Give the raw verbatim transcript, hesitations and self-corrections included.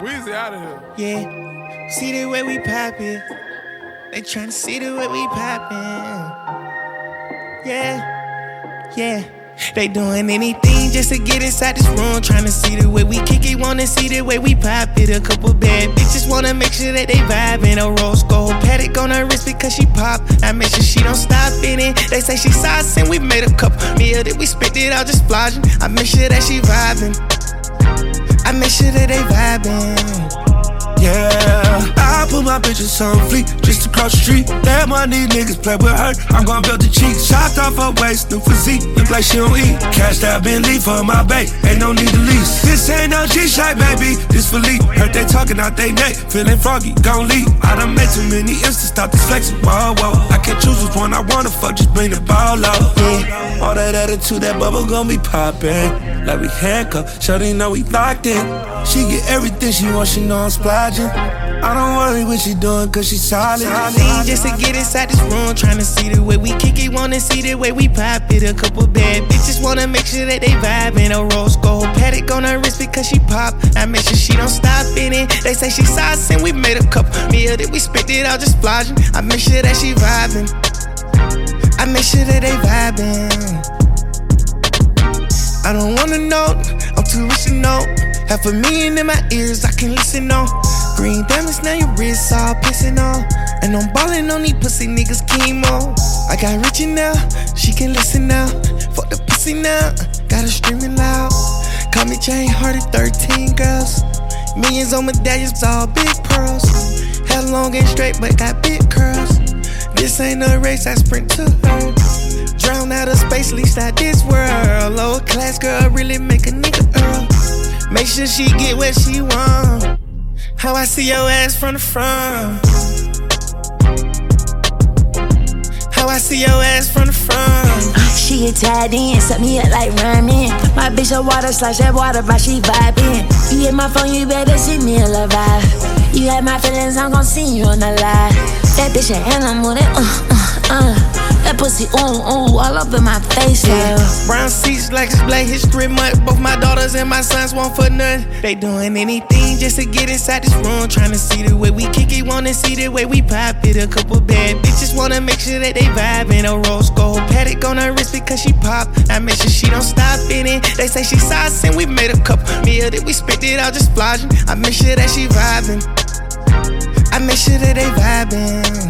Weezy out of here. Yeah, see the way we poppin'. They tryna see the way we poppin'. Yeah, yeah. They doing anything just to get inside this room. Tryna see the way we kick it, wanna see the way we pop it. A couple bad bitches wanna make sure that they vibin'. A rose gold Patek on her wrist because she pop. I make sure she don't stop in it. They say she sauce and we made a couple meal that we spit it out just splodging. I make sure that she vibin'. I make sure that they vibin'. Yeah, I put my bitches on fleek just across the street. Damn, my these niggas play with her. I'm gon' build the cheeks. Chopped off her waist, new physique. Look like she don't eat. Cashed out Bentley for my bae. Ain't no need to lease. This ain't no G-Shite, baby. This for Lee. Heard they talking out they neck. Feeling froggy, gon' leave. I done made too many instas. Stop this flexing. Whoa, whoa. I can't choose which one I wanna fuck. Just bring the ball up. Yeah. All that attitude, that bubble gon' be poppin'. Like we handcuffed. Shawty know we locked in. She get everything she wants. She know I'm splodging. I don't worry what she doing cause she solid. Just to get inside this room, tryna see the way we kick it, wanna see the way we pop it. A couple bad bitches wanna make sure that they vibin'. A rose gold Patek on her wrist because she pop. I make sure she don't stop in it. They say she sauce and we made a couple meal that we spit it out just splodging. I make sure that she vibin'. I make sure that they vibin'. I don't wanna know, I'm too rich to know. Half a million in my ears, I can listen on. Green diamonds, now your wrists all pissing on. And I'm ballin' on these pussy niggas chemo. I got Richie now, she can listen now. Fuck the pussy now, got her screaming loud. Call me Jane Hardy, thirteen girls. Millions on medallions, all big pearls. Hair long and straight, but got big curls. This ain't a race, I sprint to her. Drown out of space, least out this world. Lower class girl, really make a nigga earl. Make sure she get what she want. How I see your ass from the front. How I see your ass from the front. She get tied in, set me up like ramen. My bitch a water slash that water, but she vibing. You hit my phone, you better send me a love vibe. You had my feelings, I'm gon' see you on the lie. That bitch an animal, that uh, uh, uh. That pussy, ooh, ooh, all up in my face, yeah. Brown seats like it's Black History Month. Both my daughters and my sons want for nothing. They doing anything just to get inside this room. Tryna see the way we kick it, wanna see the way we pop it. A couple bad bitches wanna make sure that they vibin'. A rose gold Patek on her wrist because she pop. I make sure she don't stop in it. They say she sauce and we made a couple meal that we spit it out just splodging. I make sure that she vibin'. I make sure that they vibin'.